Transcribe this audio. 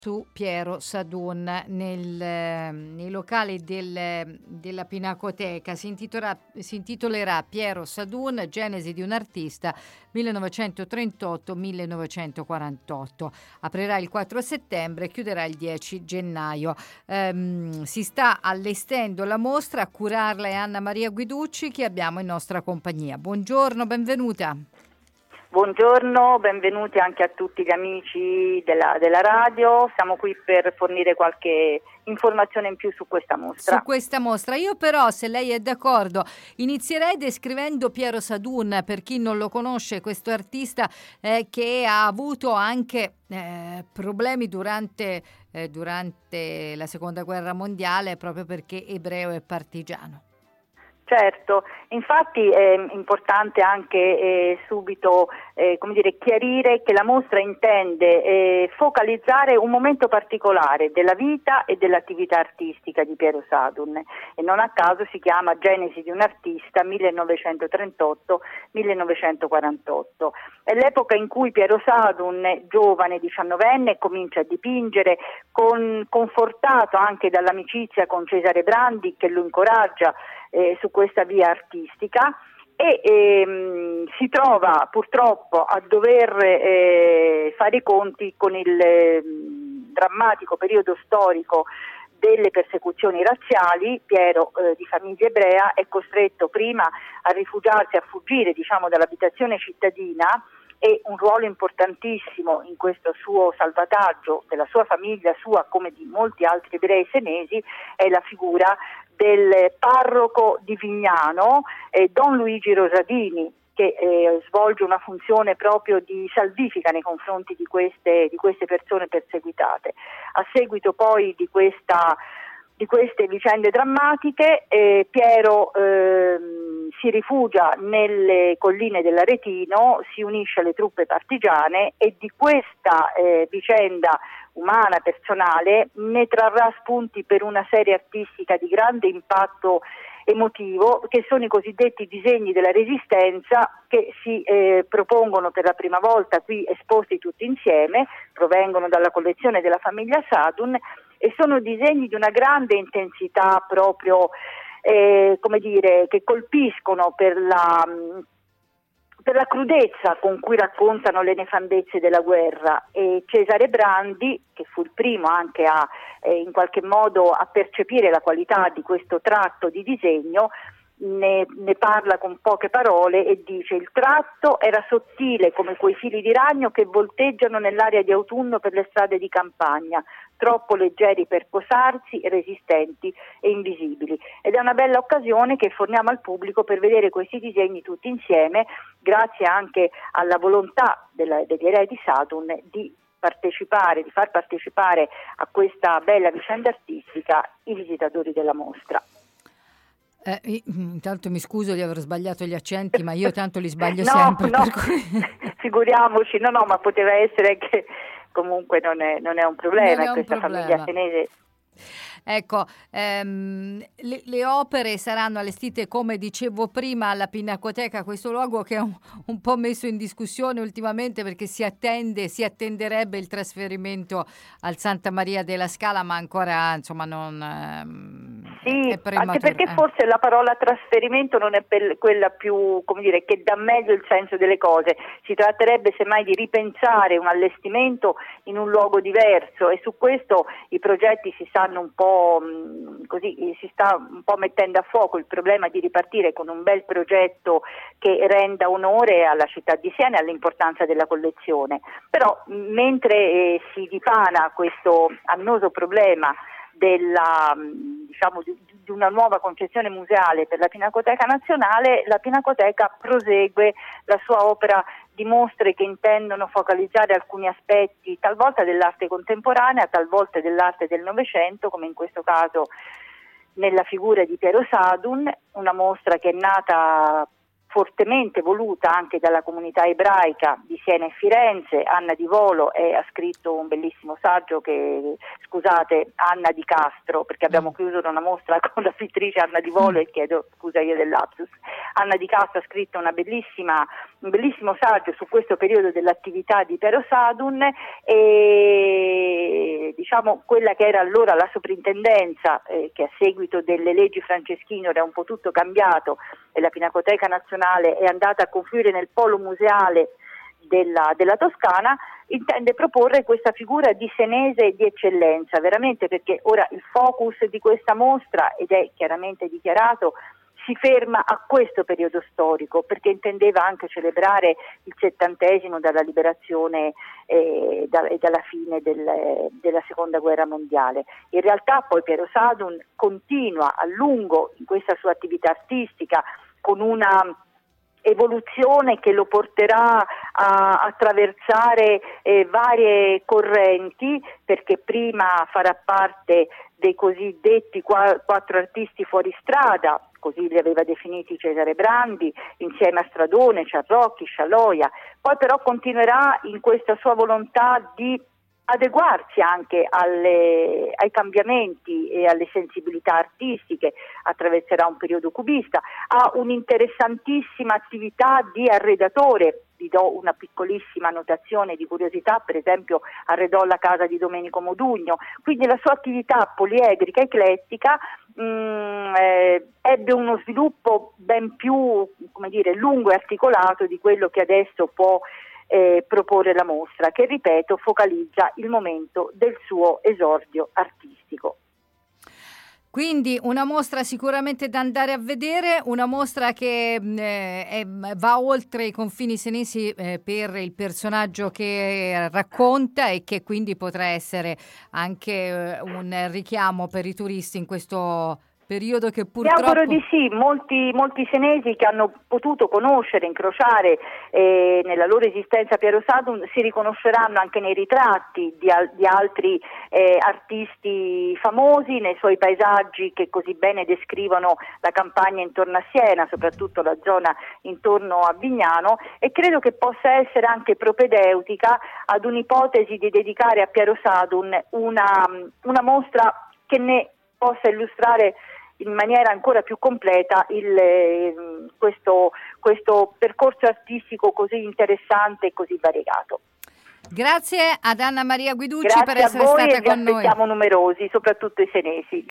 su Piero Sadun nei locali della Pinacoteca. Si intitolerà Piero Sadun, Genesi di un artista 1938-1948. Aprirà il 4 settembre e chiuderà il 10 gennaio. Si sta allestendo la mostra, a curarla è Anna Maria Guiducci, che abbiamo in nostra compagnia. Buongiorno, benvenuta. Buongiorno, benvenuti anche a tutti gli amici della radio. Siamo qui per fornire qualche informazione in più su questa mostra. Io però, se lei è d'accordo, inizierei descrivendo Piero Sadun, per chi non lo conosce, questo artista che ha avuto anche problemi durante la Seconda Guerra Mondiale, proprio perché ebreo e partigiano. Certo, infatti è importante anche subito chiarire che la mostra intende focalizzare un momento particolare della vita e dell'attività artistica di Piero Sadun, e non a caso si chiama Genesi di un artista 1938-1948. È l'epoca in cui Piero Sadun, giovane 19enne, comincia a dipingere, confortato anche dall'amicizia con Cesare Brandi, che lo incoraggia su questa via artistica, e si trova purtroppo a dover fare i conti con il drammatico periodo storico delle persecuzioni razziali. Piero, di famiglia ebrea, è costretto prima a rifugiarsi, a fuggire dall'abitazione cittadina, e un ruolo importantissimo in questo suo salvataggio della sua famiglia, sua come di molti altri ebrei senesi, è la figura del parroco di Vignano, Don Luigi Rosadini, che svolge una funzione proprio di salvifica nei confronti di queste persone perseguitate. A seguito poi di queste vicende drammatiche, Piero si rifugia nelle colline dell'Aretino, si unisce alle truppe partigiane, e di questa vicenda umana, personale, ne trarrà spunti per una serie artistica di grande impatto emotivo, che sono i cosiddetti disegni della Resistenza, che si propongono per la prima volta qui esposti tutti insieme, provengono dalla collezione della famiglia Sadun, e sono disegni di una grande intensità proprio, che colpiscono per la crudezza con cui raccontano le nefandezze della guerra. E Cesare Brandi, che fu il primo anche a in qualche modo a percepire la qualità di questo tratto di disegno, ne parla con poche parole e dice: il tratto era sottile come quei fili di ragno che volteggiano nell'aria di autunno per le strade di campagna, troppo leggeri per posarsi, resistenti e invisibili. Ed è una bella occasione che forniamo al pubblico per vedere questi disegni tutti insieme, grazie anche alla volontà degli eredi di Sadun di far partecipare a questa bella vicenda artistica i visitatori della mostra. Intanto mi scuso di aver sbagliato gli accenti, ma io tanto li sbaglio sempre. No, per cui... figuriamoci, ma poteva essere che comunque non è un problema in questa famiglia senese. Ecco, le opere saranno allestite, come dicevo prima, alla Pinacoteca, questo luogo che è un po' messo in discussione ultimamente, perché si attenderebbe il trasferimento al Santa Maria della Scala, ma ancora non sì, è prematuro. Anche perché forse la parola trasferimento non è quella più, che dà meglio il senso delle cose. Si tratterebbe semmai di ripensare un allestimento in un luogo diverso, e su questo i progetti si stanno si sta un po' mettendo a fuoco il problema di ripartire con un bel progetto che renda onore alla città di Siena e all'importanza della collezione. Però mentre si dipana questo annoso problema di una nuova concezione museale per la Pinacoteca Nazionale, la Pinacoteca prosegue la sua opera di mostre che intendono focalizzare alcuni aspetti, talvolta dell'arte contemporanea, talvolta dell'arte del Novecento, come in questo caso nella figura di Piero Sadun, una mostra che è nata fortemente voluta anche dalla comunità ebraica di Siena e Firenze. Anna Di Volo ha scritto un bellissimo saggio Anna Di Castro, perché abbiamo chiuso una mostra con la pittrice Anna Di Volo e chiedo scusa io del lapsus. Anna Di Castro ha scritto un bellissimo saggio su questo periodo dell'attività di Piero Sadun, e diciamo quella che era allora la soprintendenza, che a seguito delle leggi Franceschino era un po' tutto cambiato e la Pinacoteca Nazionale è andata a confluire nel polo museale della Toscana, intende proporre questa figura di senese di eccellenza, veramente, perché ora il focus di questa mostra, ed è chiaramente dichiarato, si ferma a questo periodo storico, perché intendeva anche celebrare il 70° dalla liberazione e dalla fine della Seconda Guerra Mondiale. In realtà poi Piero Sadun continua a lungo in questa sua attività artistica, con una evoluzione che lo porterà a attraversare varie correnti, perché prima farà parte dei cosiddetti quattro artisti fuori strada, così li aveva definiti Cesare Brandi, insieme a Stradone, Ciarrocchi, Scialoia. Poi però continuerà in questa sua volontà di adeguarsi anche ai cambiamenti e alle sensibilità artistiche, attraverserà un periodo cubista, ha un'interessantissima attività di arredatore. Vi do una piccolissima notazione di curiosità: per esempio arredò la casa di Domenico Modugno, quindi la sua attività poliedrica, eclettica, ebbe uno sviluppo ben più, lungo e articolato di quello che adesso può proporre la mostra, che, ripeto, focalizza il momento del suo esordio artistico. Quindi una mostra sicuramente da andare a vedere, una mostra che va oltre i confini senesi per il personaggio che racconta, e che quindi potrà essere anche un richiamo per i turisti in questo periodo che purtroppo... Mi auguro di sì. Molti senesi che hanno potuto conoscere, incrociare nella loro esistenza Piero Sadun si riconosceranno anche nei ritratti di altri artisti famosi, nei suoi paesaggi che così bene descrivono la campagna intorno a Siena, soprattutto la zona intorno a Vignano, e credo che possa essere anche propedeutica ad un'ipotesi di dedicare a Piero Sadun una mostra che ne possa illustrare in maniera ancora più completa questo percorso artistico così interessante e così variegato. Grazie ad Anna Maria Guiducci per essere stata con noi. Grazie a voi, e vi aspettiamo numerosi, soprattutto i senesi.